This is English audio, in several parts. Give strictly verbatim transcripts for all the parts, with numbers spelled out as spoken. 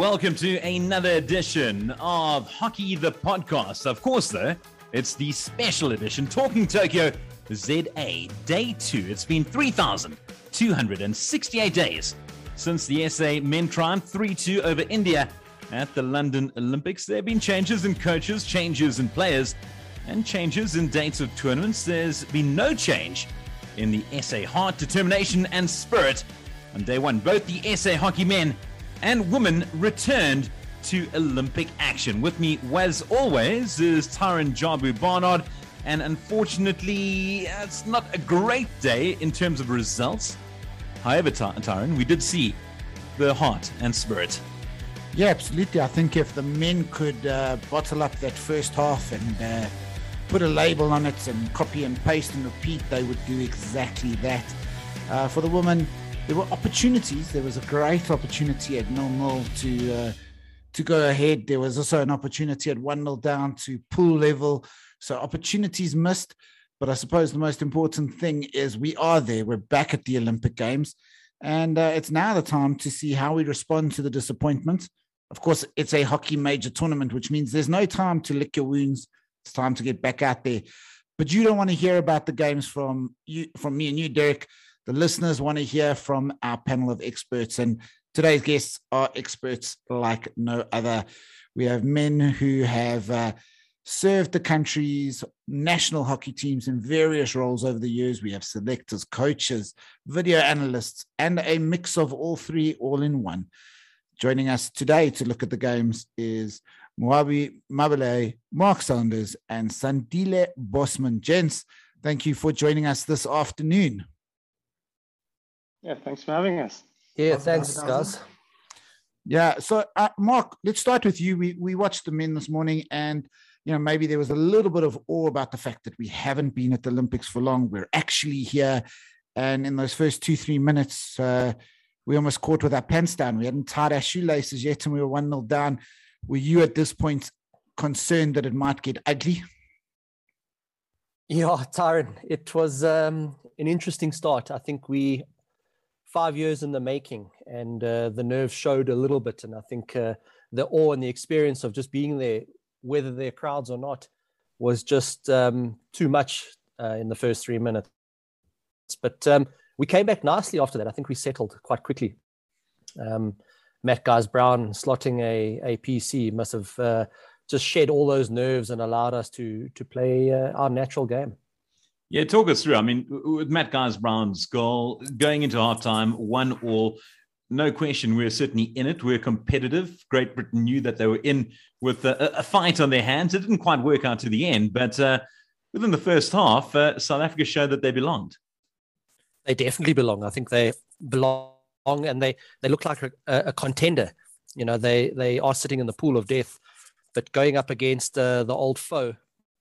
welcome to another edition of Hockey the Podcast. Of course, though, it's the special edition, Talking Tokyo Z A Day two. It's been three thousand two hundred sixty-eight days since the S A men triumphed three two over India at the London Olympics. There have been changes in coaches, changes in players, and changes in dates of tournaments. There's been no change in the S A heart, determination, and spirit. On day one, both the S A hockey men and women returned to Olympic action. With me, as always, is Tyron Jabu Barnard. And unfortunately, it's not a great day in terms of results. However, Ty- Tyron, we did see the heart and spirit. Yeah, absolutely. I think if the men could uh, bottle up that first half and uh, put a label on it and copy and paste and repeat, they would do exactly that. Uh, for the women, there were opportunities. There was a great opportunity at nil nil to uh, to go ahead. There was also an opportunity at one nil down to pool level. So opportunities missed. But I suppose the most important thing is we are there. We're back at the Olympic Games. And uh, it's now the time to see how we respond to the disappointment. Of course, it's a hockey major tournament, which means there's no time to lick your wounds. It's time to get back out there. But you don't want to hear about the games from you, from me and you, Derek. The listeners want to hear from our panel of experts, and today's guests are experts like no other. We have men who have uh, served the country's national hockey teams in various roles over the years. We have selectors, coaches, video analysts, and a mix of all three all in one. Joining us today to look at the games is Moabi Mabele, Mark Sanders, and Sandile Bosman. Gents, thank you for joining us this afternoon. Yeah, thanks for having us. Yeah, thanks, guys. Yeah, so uh, Mark, let's start with you. We we watched the men this morning, and you know maybe there was a little bit of awe about the fact that we haven't been at the Olympics for long. We're actually here, and in those first two three minutes, uh, we almost caught with our pants down. We hadn't tied our shoelaces yet, and we were one nil down. Were you at this point concerned that it might get ugly? Yeah, Tyron, it was um, an interesting start. I think we. Five years in the making, and uh, the nerves showed a little bit. And I think uh, the awe and the experience of just being there, whether there are crowds or not, was just um, too much uh, in the first three minutes. But um, we came back nicely after that. I think we settled quite quickly. Um, Matt Guys-Brown slotting a, a P C must have uh, just shed all those nerves and allowed us to to play uh, our natural game. Yeah, talk us through. I mean, with Matt Guys-Brown's goal, going into halftime, one all, no question, we're certainly in it. We're competitive. Great Britain knew that they were in with a, a fight on their hands. It didn't quite work out to the end, but uh, within the first half, uh, South Africa showed that they belonged. They definitely belong. I think they belong, and they, they look like a, a contender. You know, they, they are sitting in the pool of death, but going up against uh, the old foe,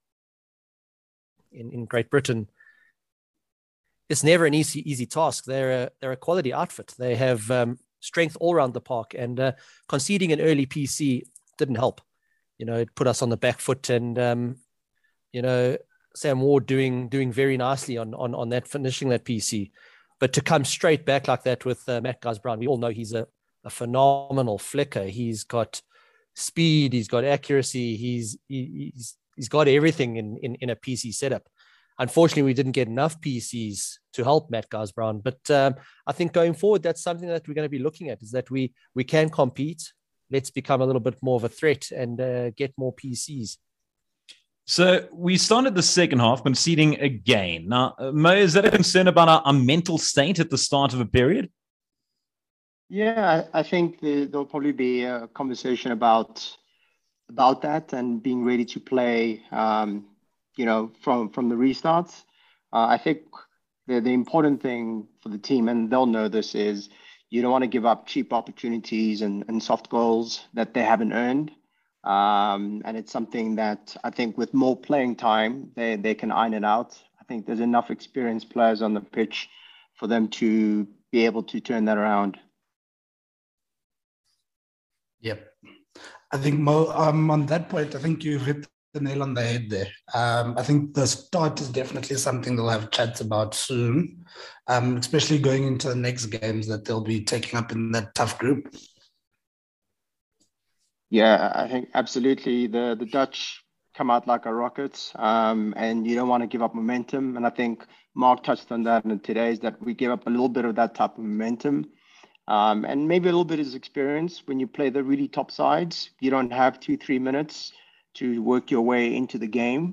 In, in Great Britain, it's never an easy easy task. They're a, they're a quality outfit. They have um, strength all around the park, and uh, conceding an early P C didn't help. You know, it put us on the back foot, and um, you know, Sam Ward doing doing very nicely on on on that, finishing that P C. But to come straight back like that with uh, Matt Guys-Brown, we all know he's a, a phenomenal flicker. He's got speed, he's got accuracy, he's he, he's He's got everything in, in, in a P C setup. Unfortunately, we didn't get enough P Cs to help Matt Guys-Brown. But um, I think going forward, that's something that we're going to be looking at, is that we we can compete. Let's become a little bit more of a threat and uh, get more P Cs. So we started the second half conceding again. Now, Mo, is that a concern about our, our mental state at the start of a period? Yeah, I, I think the, there'll probably be a conversation about about that and being ready to play, um, you know, from, from the restarts. Uh, I think the, the important thing for the team, and they'll know this, is you don't want to give up cheap opportunities and, and soft goals that they haven't earned. Um, and it's something that I think with more playing time, they, they can iron it out. I think there's enough experienced players on the pitch for them to be able to turn that around. Yep. I think Mo, um, on that point, I think you've hit the nail on the head there. Um, I think the start is definitely something they'll have chats about soon, um, especially going into the next games that they'll be taking up in that tough group. Yeah, I think absolutely. The the Dutch come out like a rocket, um, and you don't want to give up momentum. And I think Mark touched on that in today's that we give up a little bit of that type of momentum, um, and maybe a little bit of experience. When you play the really top sides, you don't have two three minutes to work your way into the game.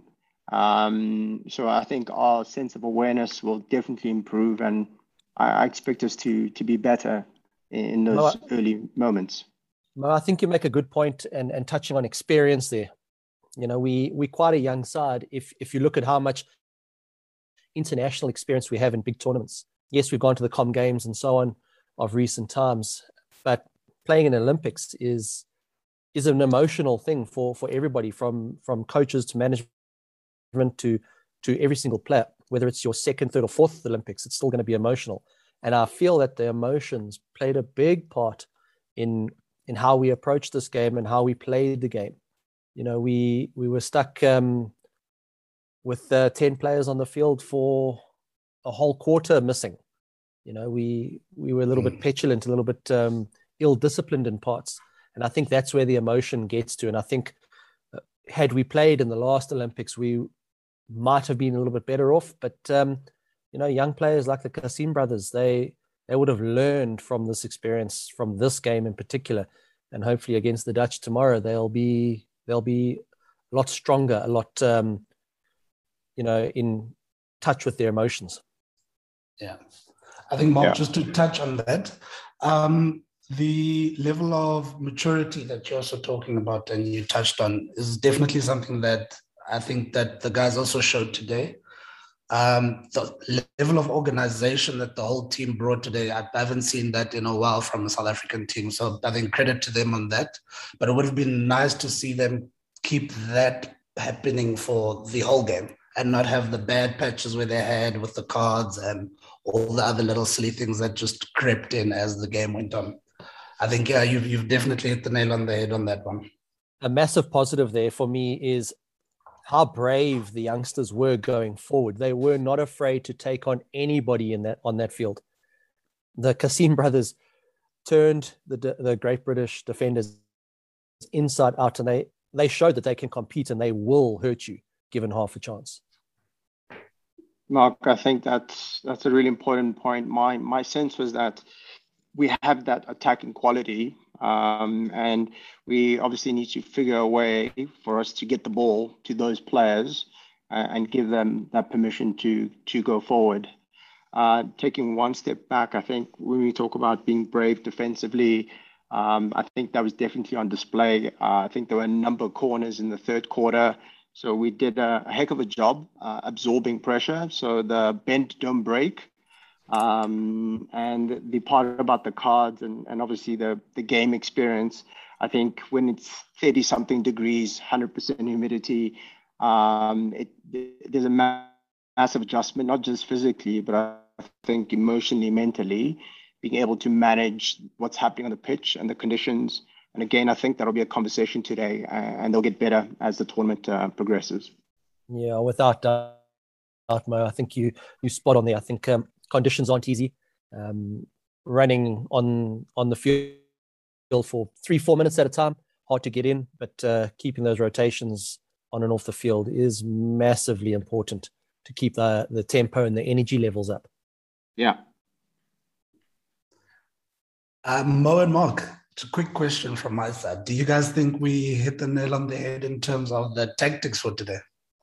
Um, so I think our sense of awareness will definitely improve, and I, I expect us to to be better in, in those Mo, early moments. Mo, I think you make a good point, and and touching on experience there. You know, we we quite a young side. If if you look at how much international experience we have in big tournaments, yes, we've gone to the Com Games and so on of recent times, but playing in Olympics is is an emotional thing for for everybody, from from coaches to management to to every single player. Whether it's your second, third, or fourth Olympics, it's still going to be emotional. And I feel that the emotions played a big part in in how we approached this game and how we played the game. You know, we we were stuck um, with uh, ten players on the field for a whole quarter missing. You know, we we were a little mm. bit petulant, a little bit um, ill-disciplined in parts. And I think that's where the emotion gets to. And I think uh, had we played in the last Olympics, we might have been a little bit better off. But, um, you know, young players like the Kassim brothers, they they would have learned from this experience, from this game in particular. And hopefully against the Dutch tomorrow, they'll be they'll be a lot stronger, a lot, um, you know, in touch with their emotions. Yeah. I think, Mark, yeah. just to touch on that, um, the level of maturity that you're also talking about and you touched on is definitely something that I think that the guys also showed today. Um, the level of organization that the whole team brought today, I haven't seen that in a while from a South African team. So I think credit to them on that. But it would have been nice to see them keep that happening for the whole game and not have the bad patches where they had with the cards and all the other little silly things that just crept in as the game went on. I think, yeah, you've, you've definitely hit the nail on the head on that one. A massive positive there for me is how brave the youngsters were going forward. They were not afraid to take on anybody in that on that field. The Kassim brothers turned the the Great British defenders inside out, and they they showed that they can compete and they will hurt you given half a chance. Mark, I think that's that's a really important point. My my sense was that we have that attacking quality, um, and we obviously need to figure a way for us to get the ball to those players uh, and give them that permission to to go forward. Uh, taking one step back, I think when we talk about being brave defensively, um, I think that was definitely on display. Uh, I think there were a number of corners in the third quarter. So we did a, a heck of a job uh, absorbing pressure. So the bend don't break. Um, and the part about the cards and, and obviously the, the game experience, I think when it's thirty something degrees, one hundred percent humidity, um, it, there's a ma- massive adjustment, not just physically, but I think emotionally, mentally, being able to manage what's happening on the pitch and the conditions. And again, I think that'll be a conversation today, uh, and they'll get better as the tournament uh, progresses. Yeah, without doubt, Mo, I think you you spot on there. I think um, conditions aren't easy. Um, running on on the field for three, four minutes at a time, hard to get in, but uh, keeping those rotations on and off the field is massively important to keep the, the tempo and the energy levels up. Yeah. Um, Mo and Mark, it's a quick question from my side. Do you guys think we hit the nail on the head in terms of the tactics for today?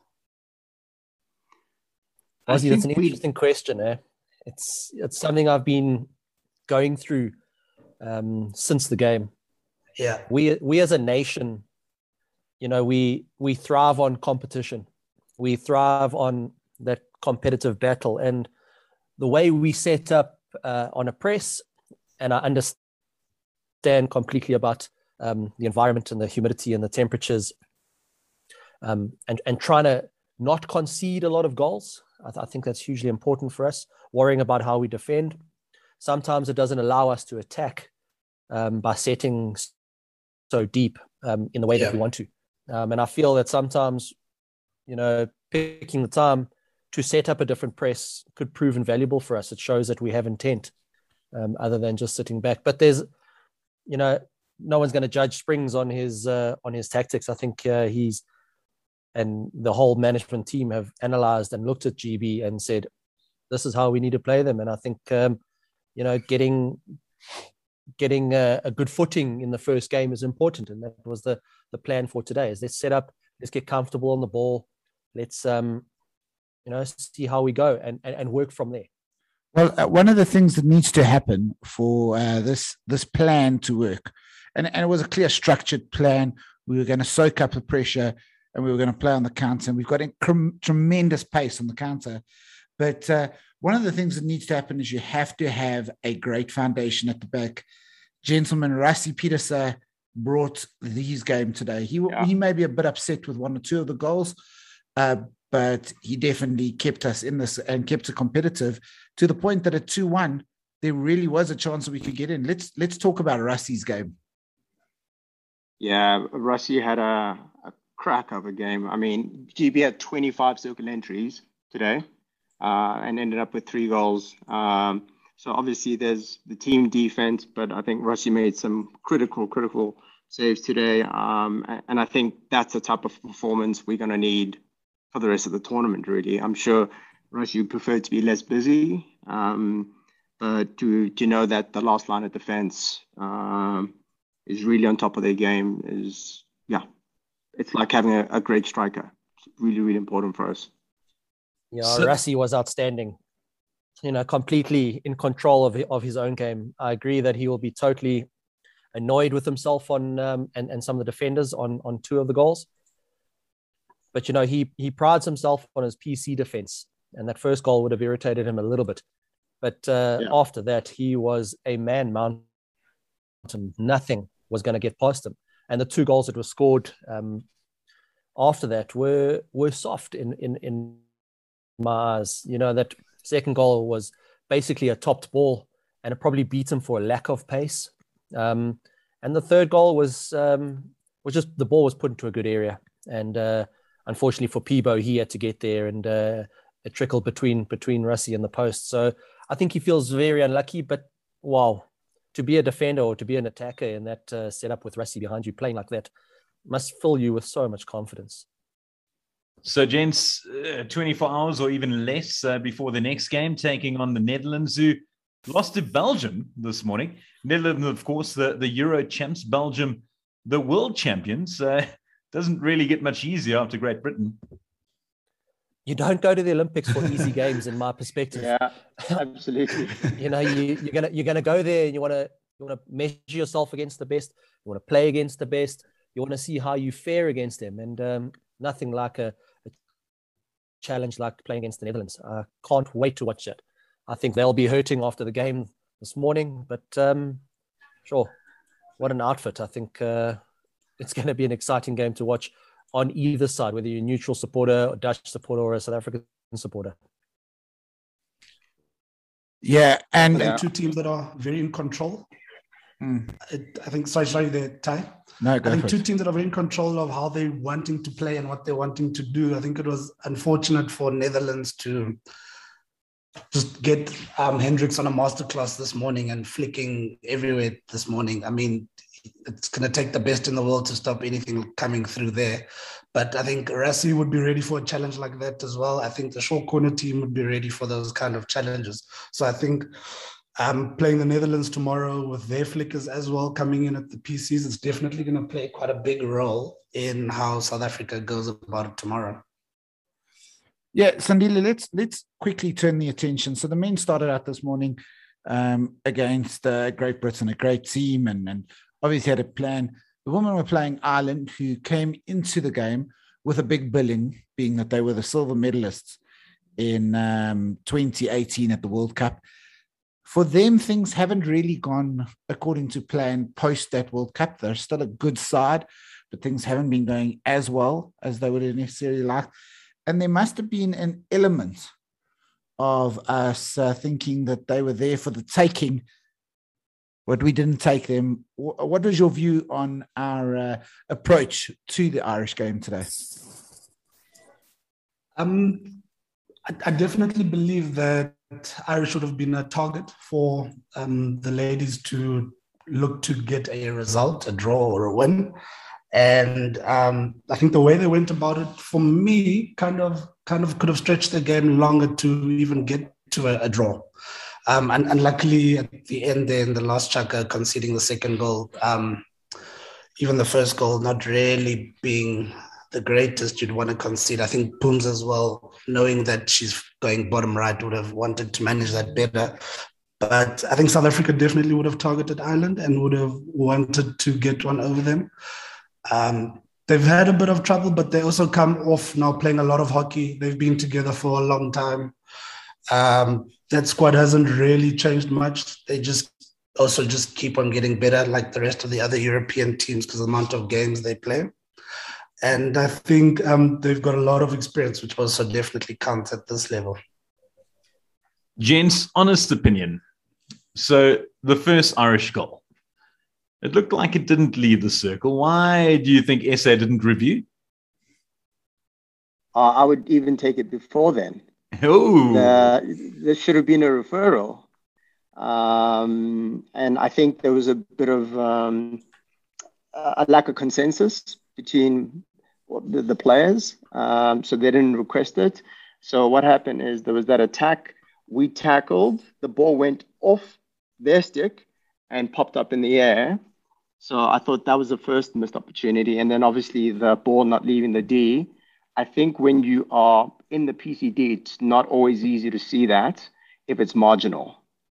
Ozzy, that's an interesting we... question. Eh? It's it's something I've been going through um, since the game. Yeah, we we as a nation, you know, we we thrive on competition. We thrive on that competitive battle, and the way we set up uh, on a press, and I understand completely about um, the environment and the humidity and the temperatures, um, and and trying to not concede a lot of goals. I, th- I think that's hugely important for us. Worrying about how we defend. Sometimes it doesn't allow us to attack um, by setting so deep um, in the way yeah. that we want to. Um, and I feel that sometimes, you know, picking the time to set up a different press could prove invaluable for us. It shows that we have intent um, other than just sitting back. But there's, you know, no one's going to judge Springs on his uh, on his tactics. I think uh, he's and the whole management team have analyzed and looked at G B and said, this is how we need to play them. And I think, um, you know, getting getting a, a good footing in the first game is important. And that was the, the plan for today is let's set up, let's get comfortable on the ball. Let's, um, you know, see how we go and, and, and work from there. Well, uh, one of the things that needs to happen for uh, this this plan to work, and, and it was a clear structured plan. We were going to soak up the pressure and we were going to play on the counter. And we've got inc- tremendous pace on the counter. But uh, one of the things that needs to happen is you have to have a great foundation at the back. Gentleman, Rassie Pieterse brought his game today. He, yeah. he may be a bit upset with one or two of the goals, uh, but he definitely kept us in this and kept it competitive to the point that at two one, there really was a chance that we could get in. Let's let's talk about Rassie's game. Yeah, Rassie had a, a crack of a game. I mean, G B had twenty-five circle entries today uh, and ended up with three goals. Um, so obviously there's the team defense, but I think Rassie made some critical, critical saves today. Um, and I think that's the type of performance we're going to need for the rest of the tournament, really. I'm sure Rassie would prefer to be less busy, um, but to, to know that the last line of defense um, is really on top of their game is, yeah, it's like having a, a great striker. It's really, really important for us. Yeah, so, Rassie was outstanding. You know, completely in control of of his own game. I agree that he will be totally annoyed with himself on um, and and some of the defenders on on two of the goals. But you know, he he prides himself on his P C defense, and that first goal would have irritated him a little bit. But uh, yeah. after that, he was a man mountain. Nothing was going to get past him. And the two goals that were scored um, after that were were soft in in in my eyes. You know, that second goal was basically a topped ball, and it probably beat him for a lack of pace. Um, and the third goal was um, was just the ball was put into a good area, and uh, unfortunately for Peebo, he had to get there, and uh, it trickled between between Rassie and the post. So I think he feels very unlucky. But wow, to be a defender or to be an attacker in that uh, setup with Rassie behind you playing like that must fill you with so much confidence. So, gents, uh, twenty-four hours or even less uh, before the next game, taking on the Netherlands, who lost to Belgium this morning. Netherlands, of course, the, the Euro champs. Belgium, the world champions. Uh, doesn't really get much easier after Great Britain. You don't go to the Olympics for easy games, in my perspective. Yeah, absolutely. you know, you, you're gonna you're gonna go there and you want to you want to measure yourself against the best. You want to play against the best. You want to see how you fare against them, and um, nothing like a challenge like playing against the Netherlands. I can't wait to watch it. I think they'll be hurting after the game this morning, but um, sure, what an outfit. I think uh, it's going to be an exciting game to watch on either side, whether you're a neutral supporter, a Dutch supporter, or a South African supporter. Yeah, and yeah. two teams that are very in control. Mm. It, I think, sorry, sorry, the tie. No, I think two teams that are very in control of how they're wanting to play and what they're wanting to do. I think it was unfortunate for Netherlands to just get um, Hendricks on a masterclass this morning and flicking everywhere this morning. I mean, it's going to take the best in the world to stop anything coming through there. But I think Rassie would be ready for a challenge like that as well. I think the short corner team would be ready for those kind of challenges. So I think um, playing the Netherlands tomorrow with their flickers as well coming in at the P Cs, it's definitely going to play quite a big role in how South Africa goes about it tomorrow. Yeah, Sandile, let's let's quickly turn the attention. So the men started out this morning um, against uh, Great Britain, a great team, and, and obviously had a plan. The women were playing Ireland, who came into the game with a big billing, being that they were the silver medalists in um, twenty eighteen at the World Cup. For them, things haven't really gone according to plan post that World Cup. They're still a good side, but things haven't been going as well as they would have necessarily like. And there must have been an element of us uh, thinking that they were there for the taking, but we didn't take them. What was your view on our uh, approach to the Irish game today? Um, I, I definitely believe that Irish would have been a target for um, the ladies to look to get a result, a draw or a win. And um, I think the way they went about it, for me, kind of kind of could have stretched the game longer to even get to a, a draw. Um, and, and luckily, at the end there, in the last chaka, conceding the second goal, um, even the first goal not really being the greatest you'd want to concede. I think Pooms as well, knowing that she's going bottom right, would have wanted to manage that better. But I think South Africa definitely would have targeted Ireland and would have wanted to get one over them. Um, they've had a bit of trouble, but they also come off now playing a lot of hockey. They've been together for a long time. Um, that squad hasn't really changed much. They just also just keep on getting better like the rest of the other European teams because of the amount of games they play. And I think um, they've got a lot of experience, which also definitely counts at this level. Gents, honest opinion. So the first Irish goal, it looked like it didn't leave the circle. Why do you think S A didn't review? Uh, I would even take it before then. Oh, the, there should have been a referral. Um, and I think there was a bit of um, a lack of consensus between the, the players. Um, so they didn't request it. So what happened is there was that attack. We tackled, the ball went off their stick and popped up in the air. So I thought that was the first missed opportunity. And then obviously the ball not leaving the D. I think when you are in the P C D, it's not always easy to see that if it's marginal.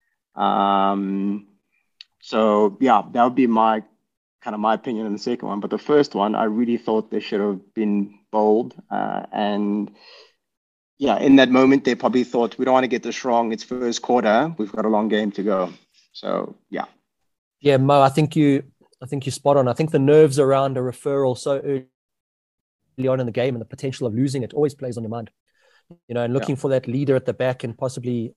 Um, so yeah, that would be my kind of my opinion on the second one. But the first one, I really thought they should have been bold. Uh, and yeah, in that moment, they probably thought, we don't want to get this wrong. It's first quarter. We've got a long game to go. So yeah. Yeah, Mo, I think you I think you're spot on. I think the nerves around a referral so early on in the game and the potential of losing it always plays on your mind. You know, and looking yeah. for that leader at the back and possibly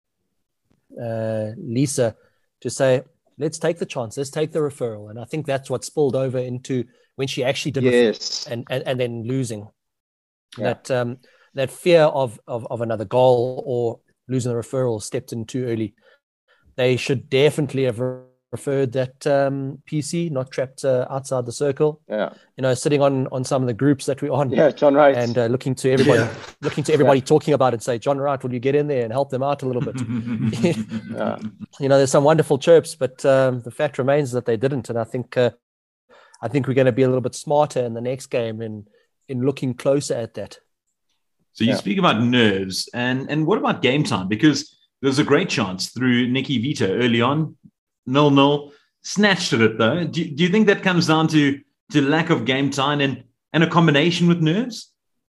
uh, Lisa to say, let's take the chance, let's take the referral. And I think that's what spilled over into when she actually did yes. and, and and then losing. Yeah. That um, that fear of, of of another goal or losing the referral stepped in too early. They should definitely have referred that um, P C, not trapped uh, outside the circle. Yeah, you know, sitting on on some of the groups that we're on. Yeah, John Wright, and uh, looking to everybody, yeah. looking to everybody yeah. talking about it. And say, John Wright, will you get in there and help them out a little bit? yeah. You know, there's some wonderful chirps, but um, the fact remains that they didn't. And I think uh, I think we're going to be a little bit smarter in the next game in in looking closer at that. So you yeah. speak about nerves, and and what about game time? Because there's a great chance through Nikki Vito early on, nil nil, snatched at it though. Do, do you think that comes down to to lack of game time and and a combination with nerves?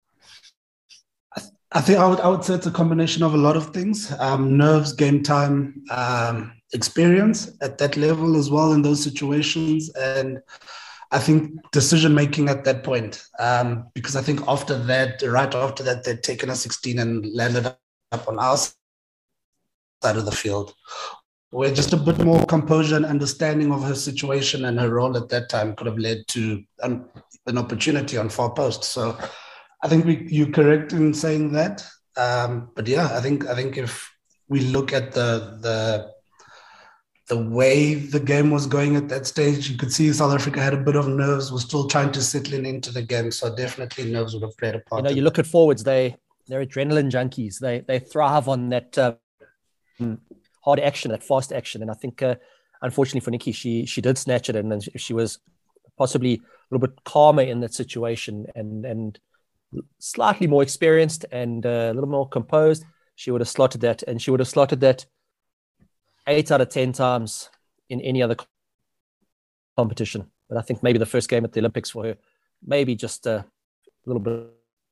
I, th- I think I would I would say it's a combination of a lot of things: um, nerves, game time, um, experience at that level as well in those situations, and I think decision making at that point. Um, because I think after that, right after that, they'd taken a sixteen and landed up on our side of the field, where just a bit more composure and understanding of her situation and her role at that time could have led to an, an opportunity on far post. So I think we, you're correct in saying that. Um, but yeah, I think I think if we look at the the the way the game was going at that stage, you could see South Africa had a bit of nerves, was still trying to settle in into the game. So definitely nerves would have played a part. You know, you look at forwards, they they're adrenaline junkies. They they thrive on that uh, hard action, that fast action. And I think, uh, unfortunately for Nikki, she she did snatch it, and then she was possibly a little bit calmer in that situation and and slightly more experienced and uh, a little more composed. She would have slotted that, and she would have slotted that eight out of ten times in any other competition. But I think maybe the first game at the Olympics for her, maybe just a little bit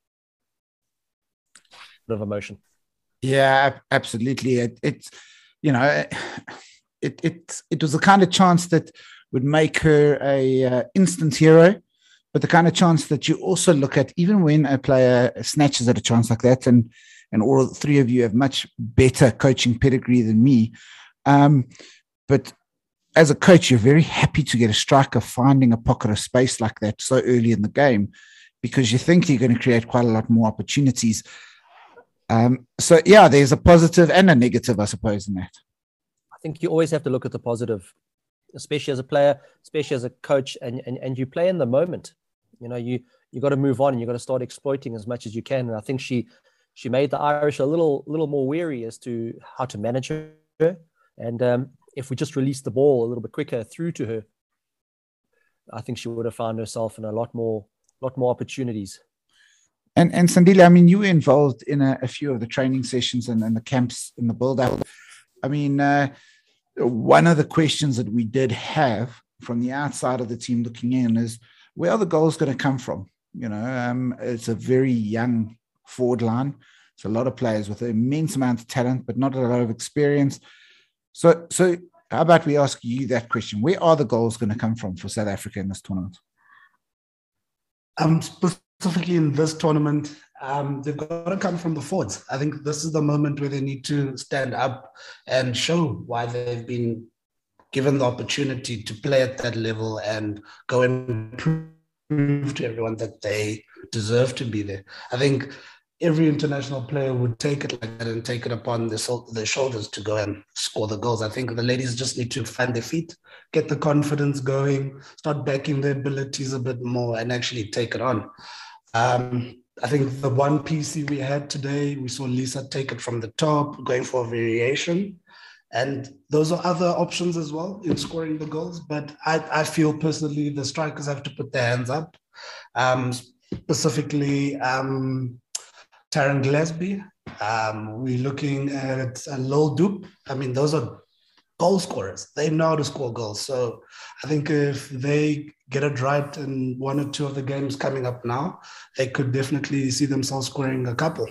of emotion. Yeah, absolutely. It, it's, you know, it it it was the kind of chance that would make her a uh, instant hero, but the kind of chance that you also look at even when a player snatches at a chance like that, and and all three of you have much better coaching pedigree than me. Um, but as a coach, you're very happy to get a striker finding a pocket of space like that so early in the game, because you think you're going to create quite a lot more opportunities. Um, so, yeah, there's a positive and a negative, I suppose, in that. I think you always have to look at the positive. especially as a player, especially as a coach, and and, and you play in the moment. You know, you you got to move on and you got to start exploiting as much as you can. And I think she she made the Irish a little little more wary as to how to manage her. And um, if we just released the ball a little bit quicker through to her, I think she would have found herself in a lot more lot more opportunities. And and Sandile, I mean, you were involved in a, a few of the training sessions and, and the camps in the build-up. I mean, uh, one of the questions that we did have from the outside of the team looking in is, where are the goals going to come from? You know, um, it's a very young forward line. It's a lot of players with an immense amount of talent, but not a lot of experience. So, so how about we ask you that question? Where are the goals going to come from for South Africa in this tournament? Um, specifically in this tournament, um, they've got to come from the forwards. I think this is the moment where they need to stand up and show why they've been given the opportunity to play at that level and go and prove to everyone that they deserve to be there. I think every international player would take it like that and take it upon their, their shoulders to go and score the goals. I think the ladies just need to find their feet, get the confidence going, start backing their abilities a bit more and actually take it on. Um, I think the one P C we had today, we saw Lisa take it from the top, going for a variation. And those are other options as well in scoring the goals. But I, I feel personally the strikers have to put their hands up. Um, specifically, um, Taryn Gillespie. Um, we're looking at uh, Lil Doop. I mean, those are goal scorers. They know how to score goals. So I think if they get it right in one or two of the games coming up now, they could definitely see themselves scoring a couple.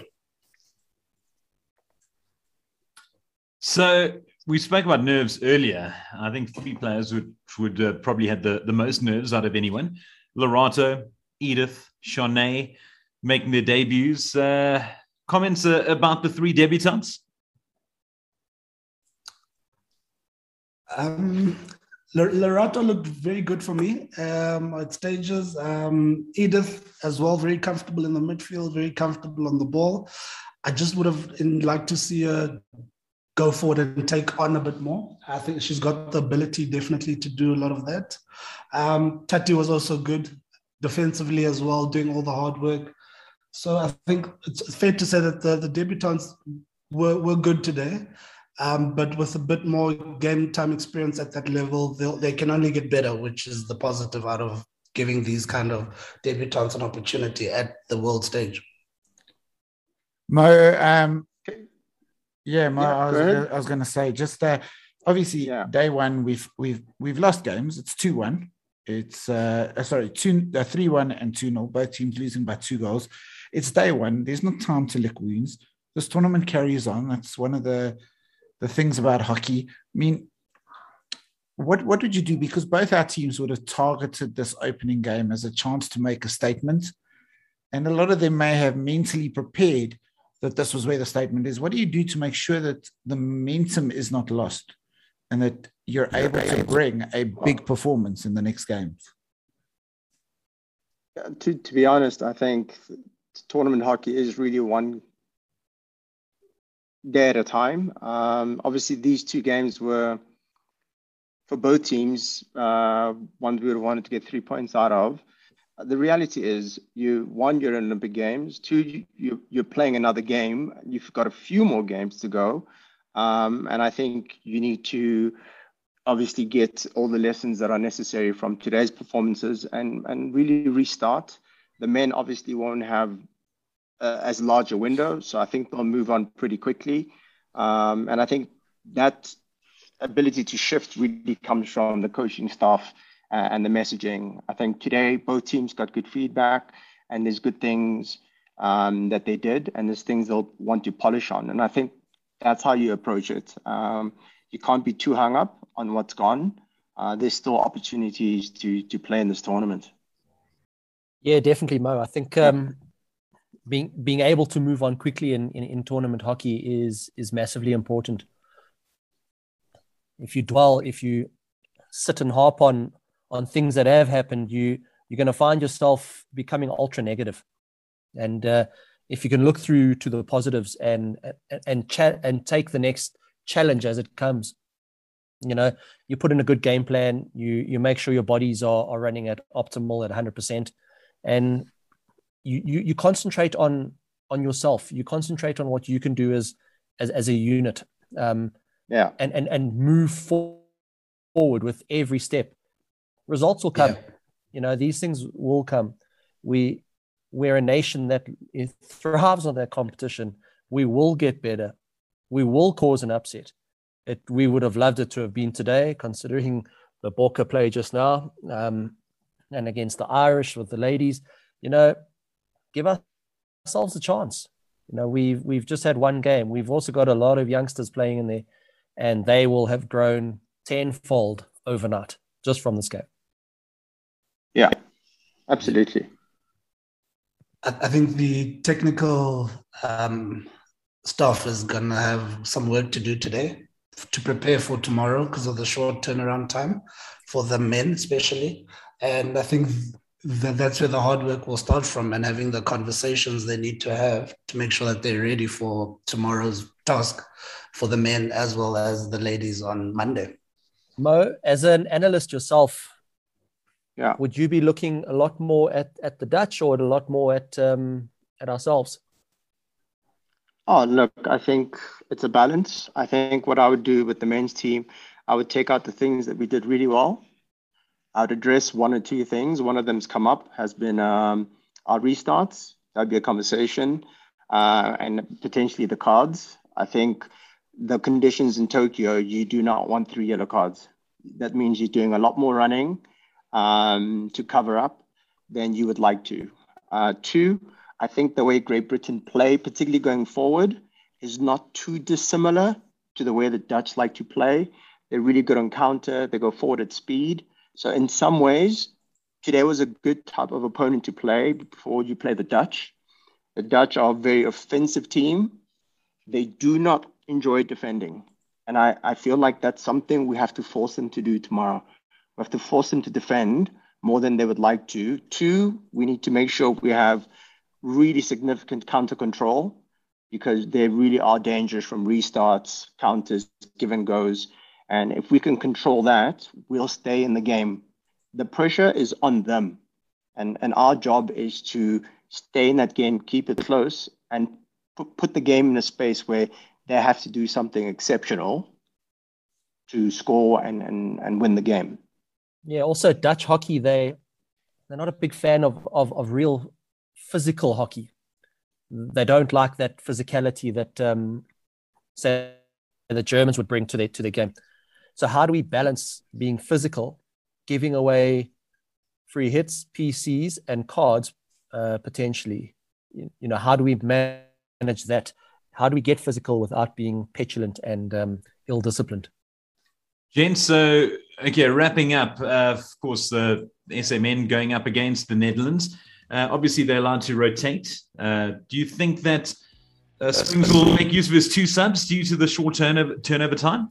So we spoke about nerves earlier. I think three players would would uh, probably have the, the most nerves out of anyone. Lerato, Edith, Shanae making their debuts. Uh, comments uh, about the three debutants? Um, Lerato looked very good for me um, at stages. Um, Edith as well, very comfortable in the midfield, very comfortable on the ball. I just would have liked to see her go forward and take on a bit more. I think she's got the ability definitely to do a lot of that. Um, Tati was also good defensively as well, doing all the hard work. So I think it's fair to say that the, the debutants were, were good today. Um, but with a bit more game time experience at that level, they can only get better, which is the positive out of giving these kind of debutants an opportunity at the world stage. Mo, um, yeah, Mo, Yeah, I was, go ahead. gonna- I was going to say, just uh, obviously, Yeah. day one we've we've we've lost games. It's two one. It's uh, uh, sorry, two uh, three one and two nil. Both teams losing by two goals. It's day one. There's no time to lick wounds. This tournament carries on. That's one of the the things about hockey. I mean, what what would you do? Because both our teams would have targeted this opening game as a chance to make a statement, and a lot of them may have mentally prepared that this was where the statement is. What do you do to make sure that the momentum is not lost and that you're able to bring a big performance in the next games? Yeah, To to be honest, I think tournament hockey is really one day at a time. Um, obviously, these two games were for both teams. Uh, one we would have wanted to get three points out of. The reality is, you one, you're in Olympic Games. Two, you, you you're playing another game. You've got a few more games to go, um, and I think you need to obviously get all the lessons that are necessary from today's performances and and really restart. The men obviously won't have uh, as large a window, so I think they'll move on pretty quickly. Um, and I think that ability to shift really comes from the coaching staff uh, and the messaging. I think today both teams got good feedback, and there's good things um, that they did, and there's things they'll want to polish on. And I think that's how you approach it. Um, you can't be too hung up on what's gone. Uh, there's still opportunities to to play in this tournament. Yeah, definitely, Mo. I think um, being being able to move on quickly in, in, in tournament hockey is is massively important. If you dwell, if you sit and harp on on things that have happened, you you're going to find yourself becoming ultra negative. And uh, if you can look through to the positives and and and chat and take the next challenge as it comes, You know, you put in a good game plan, you you make sure your bodies are, are running at optimal at one hundred percent, and you, you you concentrate on on yourself. You concentrate on what you can do as as, as a unit, um, yeah, and, and and move forward with every step. Results will come. Yeah. You know, these things will come. We we're a nation that thrives on that competition. We will get better. We will cause an upset. It, we would have loved it to have been today, considering the Bokke play just now, um, and against the Irish with the ladies. You know, give ourselves a chance. You know, we've we've just had one game. We've also got a lot of youngsters playing in there, and they will have grown tenfold overnight just from this game. Yeah, absolutely. I think the technical um, staff is going to have some work to do today to prepare for tomorrow because of the short turnaround time for the men especially. And I think that that's where the hard work will start from, and having the conversations they need to have to make sure that they're ready for tomorrow's task for the men as well as the ladies on Monday. Mo, as an analyst yourself, yeah, would you be looking a lot more at, at the Dutch or a lot more at um, at ourselves? Oh, look, I think it's a balance. I think what I would do with the men's team, I would take out the things that we did really well. I would address one or two things. One of them's come up, has been um, our restarts. That'd be a conversation, uh, and potentially the cards. I think the conditions in Tokyo, you do not want three yellow cards. That means you're doing a lot more running um, to cover up than you would like to. Uh, two, I think the way Great Britain play, particularly going forward, is not too dissimilar to the way the Dutch like to play. They're really good on counter. They go forward at speed. So in some ways, today was a good type of opponent to play before you play the Dutch. The Dutch are a very offensive team. They do not enjoy defending. And I, I feel like that's something we have to force them to do tomorrow. We have to force them to defend more than they would like to. Two, we need to make sure we have really significant counter control, because they really are dangerous from restarts, counters, give and goes. And if we can control that, we'll stay in the game. The pressure is on them. And, and our job is to stay in that game, keep it close, and put, put the game in a space where they have to do something exceptional to score and, and, and win the game. Yeah, also Dutch hockey, they, they're not a big fan of, of, of real physical hockey. They don't like that physicality that, um, say, the Germans would bring to their, to their game. So how do we balance being physical, giving away free hits, P Cs, and cards uh, potentially? You, you know, how do we manage that? How do we get physical without being petulant and um, ill-disciplined? Jen, so, okay, wrapping up, uh, of course, the S A men going up against the Netherlands. Uh, obviously, they're allowed to rotate. Uh, do you think that uh, Springs will make use of his two subs due to the short turnover, turnover time?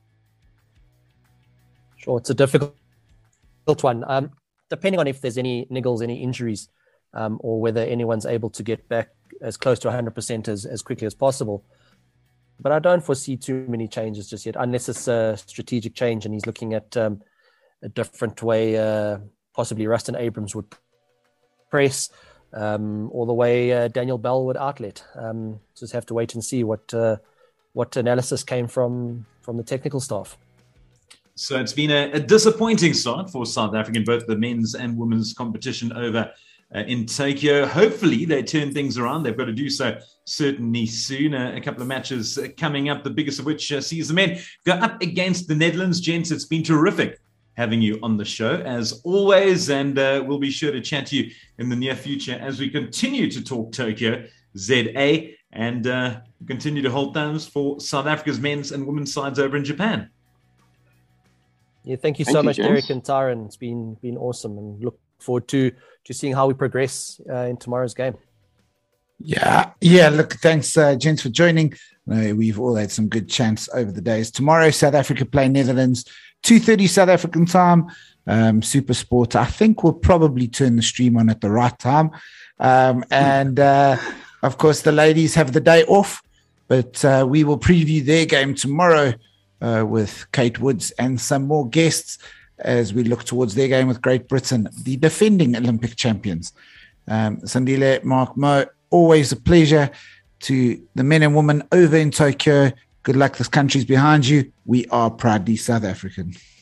Sure, it's a difficult one. Um, depending on if there's any niggles, any injuries, um, or whether anyone's able to get back as close to one hundred percent as, as quickly as possible. But I don't foresee too many changes just yet, unless it's a strategic change and he's looking at um, a different way, uh, possibly Rustin Abrams would press, um, or the way uh, Daniel Bell would outlet. Um, just have to wait and see what uh, what analysis came from from the technical staff. So it's been a, a disappointing start for South Africa in both the men's and women's competition over uh, in Tokyo. Hopefully they turn things around. They've got to do so certainly soon. Uh, a couple of matches coming up, the biggest of which uh, sees the men go up against the Netherlands. Gents, it's been terrific having you on the show as always, and uh, we'll be sure to chat to you in the near future as we continue to talk Tokyo Z A and uh, continue to hold thumbs for South Africa's men's and women's sides over in Japan. Yeah, thank you thank so you, much, James. Derek and Tyron. It's been been awesome, and look forward to to seeing how we progress uh, in tomorrow's game. Yeah, yeah. Look, thanks, uh, gents, for joining. Uh, we've all had some good chants over the days. Tomorrow, South Africa play Netherlands, two thirty South African time. Um, Super Sport. I think we'll probably turn the stream on at the right time. Um, and uh, of course, the ladies have the day off, but uh, we will preview their game tomorrow uh, with Kate Woods and some more guests as we look towards their game with Great Britain, the defending Olympic champions. Um, Sandile, Mark, Mo, always a pleasure. To the men and women over in Tokyo, good luck. This country's behind you. We are proudly South African.